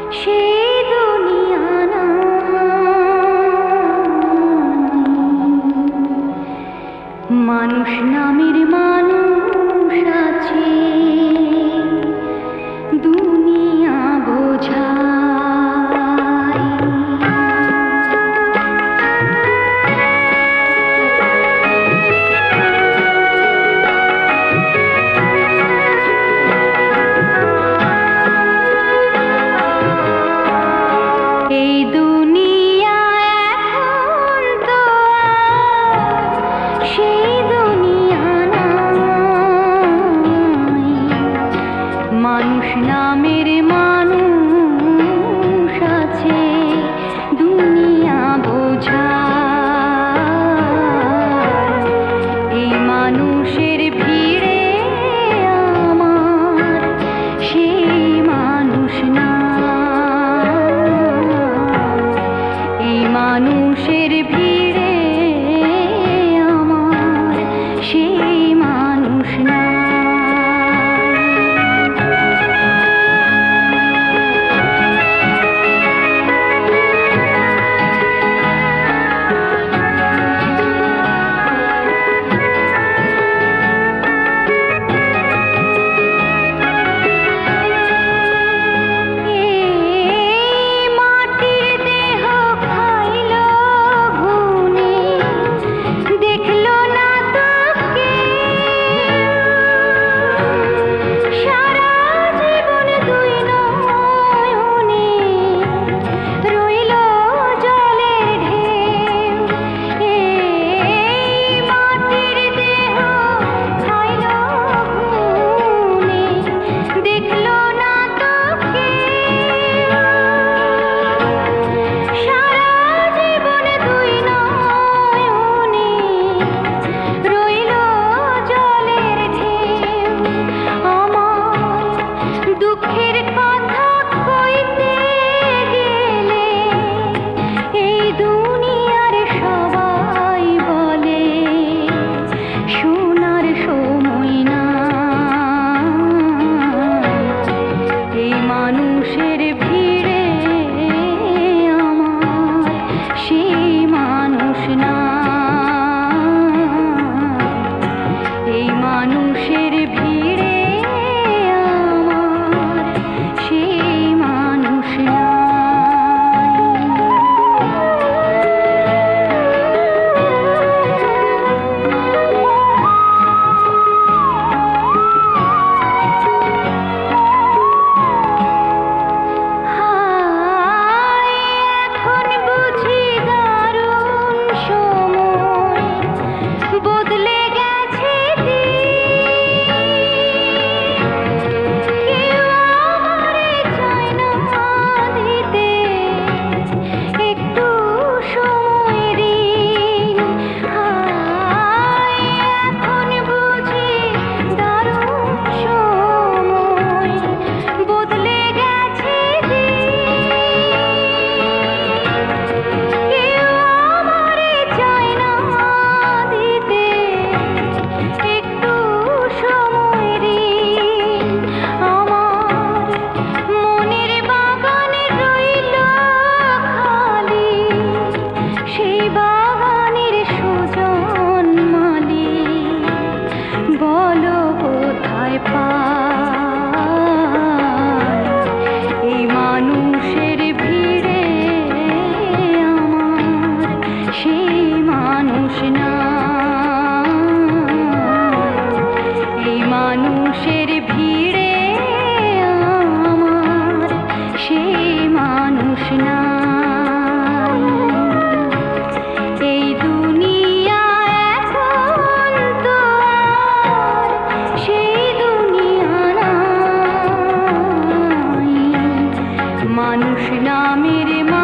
সেই দুনিয়া না, মানুষ নামের মানুষ আছে, দুনিয়া বোঝায়। এই দুনিয়া এখন তো সেই দুনিয়া নাই, মানুষ নামের মানুষ আছে, দুনিয়া বোঝায়। এই মানুষের ভিড়ে আমার সেই মানুষ না, এই মানুষের ভিড়ে আমার সেই মানুষ না। মানুষের ভিড়ে আমার সেই মানুষ না, এই মানুষের ভিড়ে আমার সেই মানুষ না। মানুষের ভিড়ে আমার সেই মানুষ না, এই দুনিয়া এখন তো সেই দুনিয়া নাই, মানুষ নামের